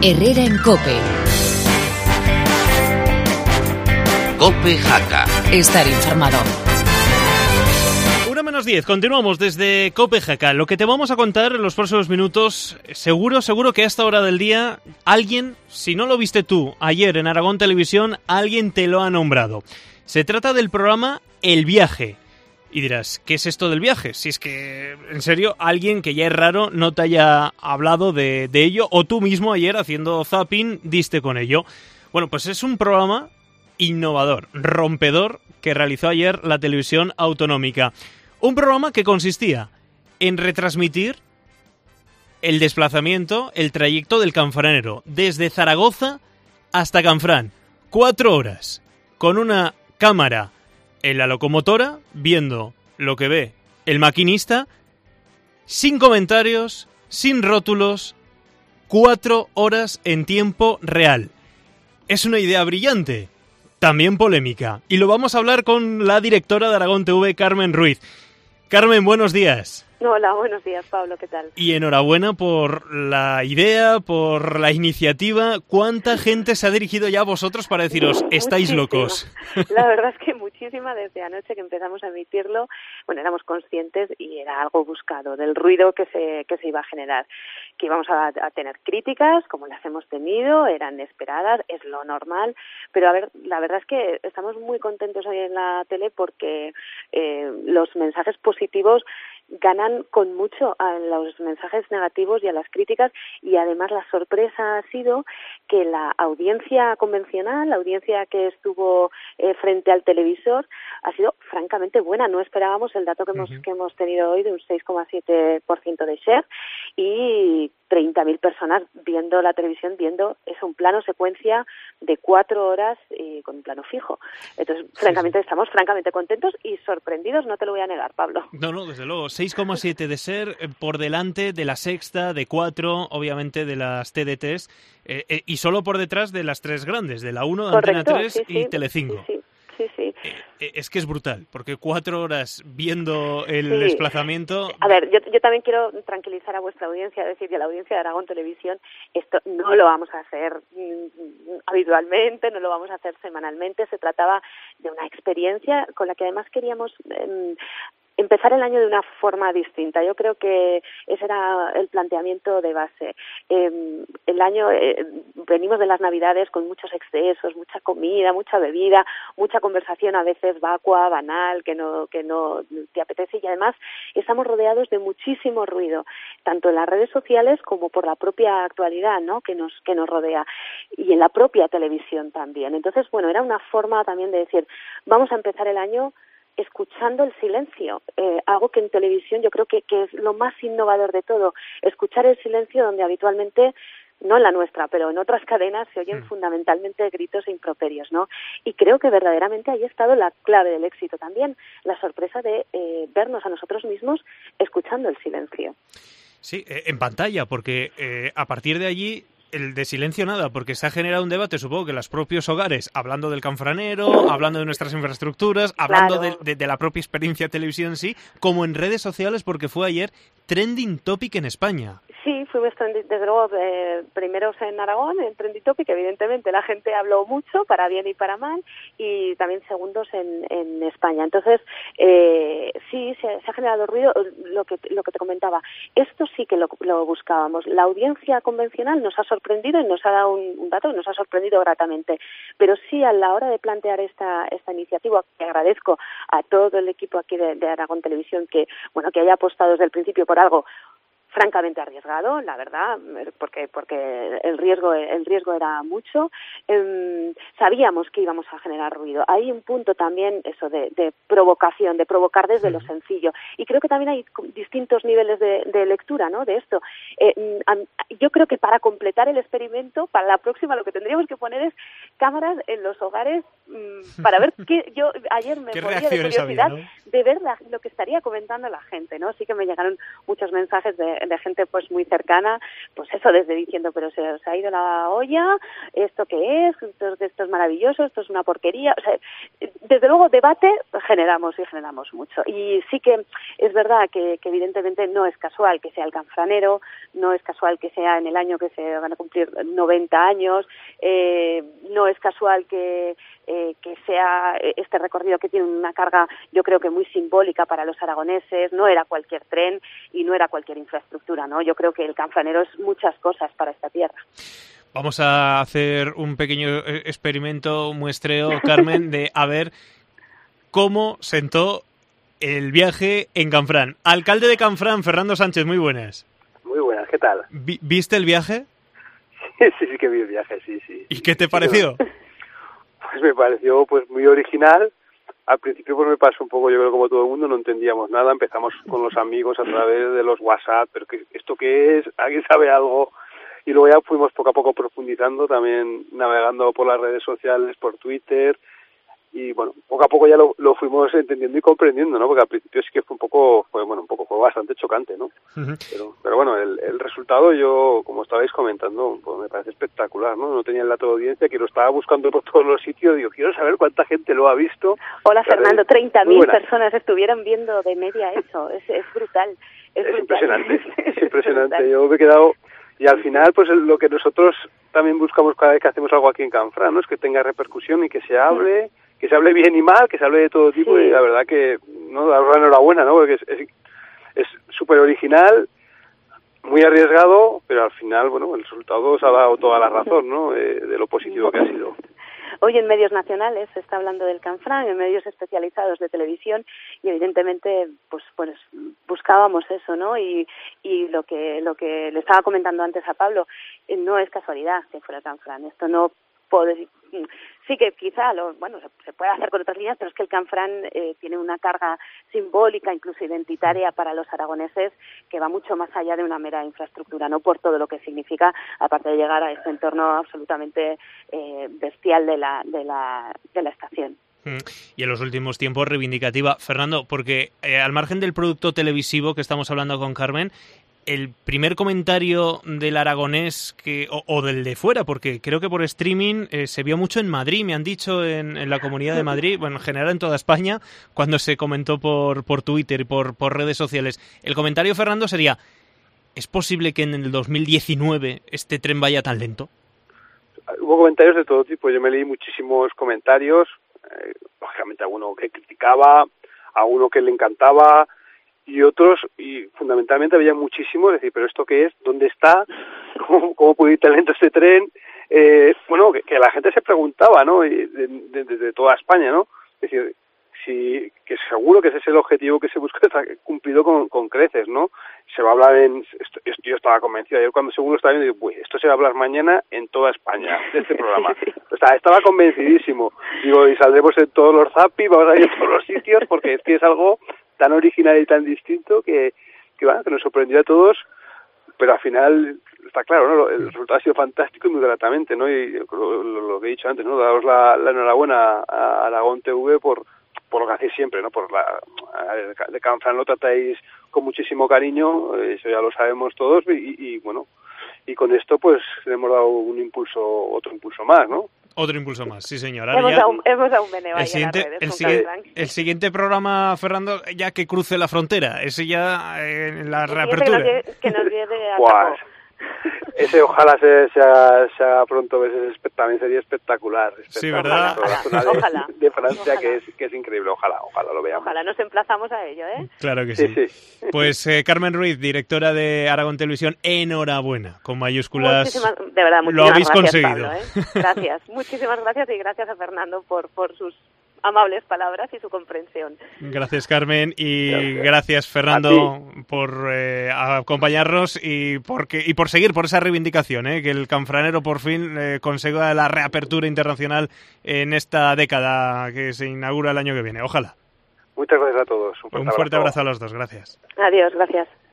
Herrera en COPE. COPE Jaca. Estar informado. 1:10, continuamos desde COPE Jaca. Lo que te vamos a contar en los próximos minutos, seguro que a esta hora del día alguien, si no lo viste tú ayer en Aragón Televisión, alguien te lo ha nombrado. Se trata del programa El Viaje. Y dirás, ¿qué es esto del viaje? Si es que, en serio, alguien que ya es raro no te haya hablado de ello, o tú mismo ayer haciendo zapping diste con ello. Bueno, pues es un programa innovador, rompedor, que realizó ayer la televisión autonómica. Un programa que consistía en retransmitir el desplazamiento, el trayecto del canfranero, desde Zaragoza hasta Canfrán. 4 horas, con una cámara en la locomotora, viendo lo que ve el maquinista, sin comentarios, sin rótulos, 4 horas en tiempo real. Es una idea brillante, también polémica, y lo vamos a hablar con la directora de Aragón TV, Carmen Ruiz. Carmen, buenos días. Hola, buenos días, Pablo, ¿qué tal? Y enhorabuena por la idea, por la iniciativa. ¿Cuánta gente se ha dirigido ya a vosotros para deciros, estáis locos? La verdad es que muchísima. Desde anoche que empezamos a emitirlo, bueno, éramos conscientes y era algo buscado del ruido que se iba a generar. Que íbamos a tener críticas, como las hemos tenido, eran esperadas, es lo normal, pero a ver, la verdad es que estamos muy contentos hoy en la tele porque los mensajes positivos ganan con mucho a los mensajes negativos y a las críticas, y además la sorpresa ha sido que la audiencia convencional, la audiencia que estuvo frente al televisor, ha sido francamente buena. No esperábamos el dato que hemos tenido hoy de un 6,7% de share y 30.000 personas viendo la televisión, viendo un plano secuencia de 4 horas con un plano fijo. Entonces, francamente, estamos francamente contentos y sorprendidos, no te lo voy a negar, Pablo. No, desde luego. 6,7 de ser por delante de la Sexta, de 4, obviamente de las TDTs, y solo por detrás de las 3 grandes, de la 1, Antena 3 y Telecinco. Sí. Es que es brutal, porque 4 horas viendo el desplazamiento... A ver, yo también quiero tranquilizar a vuestra audiencia, decir, y a la audiencia de Aragón Televisión, esto no lo vamos a hacer habitualmente, no lo vamos a hacer semanalmente. Se trataba de una experiencia con la que además queríamos empezar el año de una forma distinta. Yo creo que ese era el planteamiento de base. El año, venimos de las Navidades con muchos excesos, mucha comida, mucha bebida, mucha conversación a veces vacua, banal, que no te apetece, y además estamos rodeados de muchísimo ruido, tanto en las redes sociales como por la propia actualidad, ¿no?, que nos rodea, y en la propia televisión también. Entonces, bueno, era una forma también de decir, vamos a empezar el año escuchando el silencio, algo que en televisión yo creo que es lo más innovador de todo, escuchar el silencio donde habitualmente, no en la nuestra, pero en otras cadenas se oyen fundamentalmente gritos e improperios, ¿no? Y creo que verdaderamente ahí ha estado la clave del éxito también, la sorpresa de vernos a nosotros mismos escuchando el silencio. Sí, en pantalla, porque a partir de allí el de silencio nada, porque se ha generado un debate, supongo que en los propios hogares, hablando del canfranero, hablando de nuestras infraestructuras, hablando de la propia experiencia de televisión en sí, como en redes sociales, porque fue ayer trending topic en España. Sí, fuimos desde luego primeros en Aragón, en trending topic, evidentemente la gente habló mucho, para bien y para mal, y también segundos en España. Entonces, sí, se ha generado ruido, lo que te comentaba. Esto sí que lo buscábamos. La audiencia convencional nos ha sorprendido y nos ha dado un dato que nos ha sorprendido gratamente, pero sí, a la hora de plantear esta iniciativa, que agradezco a todo el equipo aquí de Aragón Televisión que haya apostado desde el principio por algo francamente arriesgado, la verdad, porque el riesgo era mucho. Sabíamos que íbamos a generar ruido. Hay un punto también eso de provocación, de provocar desde lo sencillo. Y creo que también hay distintos niveles de lectura, ¿no?, de esto. Yo creo que para completar el experimento, para la próxima lo que tendríamos que poner es cámaras en los hogares para ver qué yo ayer me moría de curiosidad de ver lo que estaría comentando la gente, ¿no? Sí que me llegaron muchos mensajes de gente pues muy cercana, pues eso, desde diciendo, pero se os ha ido la olla, ¿esto qué es? Esto es maravilloso, esto es una porquería. O sea, desde luego debate generamos mucho. Y sí que es verdad que evidentemente no es casual que sea el Canfranero, no es casual que sea en el año que se van a cumplir 90 años, no es casual que sea este recorrido que tiene una carga, yo creo que muy simbólica para los aragoneses. No era cualquier tren y no era cualquier infraestructura, ¿no? Yo creo que el Canfranero es muchas cosas para esta tierra. Vamos a hacer un pequeño experimento, muestreo, Carmen, de a ver cómo sentó el viaje en Canfrán. Alcalde de Canfrán, Fernando Sánchez, muy buenas. Muy buenas, ¿qué tal? ¿Viste el viaje? Sí que vi el viaje, sí. ¿Y qué te pareció? Pues me pareció pues muy original. Al principio pues me pasó un poco, yo creo como todo el mundo, no entendíamos nada. Empezamos con los amigos a través de los WhatsApp, pero ¿esto qué es? ¿Alguien sabe algo? Y luego ya fuimos poco a poco profundizando, también navegando por las redes sociales, por Twitter. Y bueno, poco a poco ya lo fuimos entendiendo y comprendiendo, ¿no? Porque al principio sí que fue fue bastante chocante, ¿no? Uh-huh. Pero bueno, el resultado, yo, como estabais comentando, pues me parece espectacular, ¿no? No tenía el dato de audiencia, que lo estaba buscando por todos los sitios, digo, quiero saber cuánta gente lo ha visto. Hola, Fernando, 30.000 personas estuvieron viendo de media eso, es brutal. Es impresionante, es impresionante. Yo me he quedado... Y al final, pues lo que nosotros también buscamos cada vez que hacemos algo aquí en Canfrán, ¿no? Es que tenga repercusión y que se hable... que se hable bien y mal, que se hable de todo tipo, sí. Y la verdad que, no, daros la enhorabuena, ¿no? Porque es súper original, muy arriesgado, pero al final, bueno, el resultado os ha dado toda la razón, ¿no? De lo positivo que ha sido. Hoy en medios nacionales se está hablando del Canfrán, en medios especializados de televisión, y evidentemente pues buscábamos eso, ¿no? Y lo que le estaba comentando antes a Pablo, no es casualidad que fuera el Canfrán. Esto no puede... Sí que quizá se puede hacer con otras líneas, pero es que el Canfrán tiene una carga simbólica, incluso identitaria para los aragoneses, que va mucho más allá de una mera infraestructura, no por todo lo que significa, aparte de llegar a este entorno absolutamente bestial de la estación. Y en los últimos tiempos reivindicativa. Fernando, porque al margen del producto televisivo que estamos hablando con Carmen, el primer comentario del aragonés o del de fuera, porque creo que por streaming se vio mucho en Madrid, me han dicho en la Comunidad de Madrid, bueno, en general en toda España, cuando se comentó por Twitter y por redes sociales. El comentario, Fernando, sería: ¿es posible que en el 2019 este tren vaya tan lento? Hubo comentarios de todo tipo. Yo me leí muchísimos comentarios, lógicamente alguno que criticaba, alguno que le encantaba, y otros, y fundamentalmente había muchísimos, decir, ¿pero esto qué es? ¿Dónde está? ¿Cómo puede ir tan lento este tren? Que la gente se preguntaba, ¿no? Desde toda España, ¿no? Es decir, que seguro que ese es el objetivo que se busca, está cumplido con creces, ¿no? Se va a hablar yo estaba convencido, ayer cuando según lo estaba viendo, digo, esto se va a hablar mañana en toda España, de este programa. O sea, estaba convencidísimo. Digo, y saldremos en todos los zapis, vamos a ir a todos los sitios, porque es que es algo tan original y tan distinto que nos sorprendió a todos, pero al final está claro, ¿no? El resultado ha sido fantástico y muy gratamente, ¿no? Y lo que he dicho antes, ¿no? Daros la enhorabuena a Aragón TV por lo que hacéis siempre, ¿no? De Canfrán lo tratáis con muchísimo cariño, eso ya lo sabemos todos, y bueno, y con esto pues le hemos dado otro impulso más, ¿no? Otro impulso más, sí señor. Hemos dado un meneo ahí en las redes. El siguiente programa, Fernando, ya que cruce la frontera, ese ya en la reapertura. Que nos lleve a cabo. Ese ojalá sea pronto, también sería espectacular. Sí, ¿verdad? Ojalá. De Francia, ojalá. Que es increíble, ojalá lo veamos. Ojalá nos emplazamos a ello, ¿eh? Claro que sí. Sí. Pues Carmen Ruiz, directora de Aragón Televisión, enhorabuena, con mayúsculas. De verdad, lo habéis conseguido. Pablo, ¿eh? Gracias, muchísimas gracias, y gracias a Fernando por sus amables palabras y su comprensión. Gracias, Carmen, y gracias Fernando, por acompañarnos y por seguir por esa reivindicación, que el Canfranero por fin consiga la reapertura internacional en esta década que se inaugura el año que viene. Ojalá. Muchas gracias a todos. Un fuerte abrazo a los dos. Gracias. Adiós, gracias.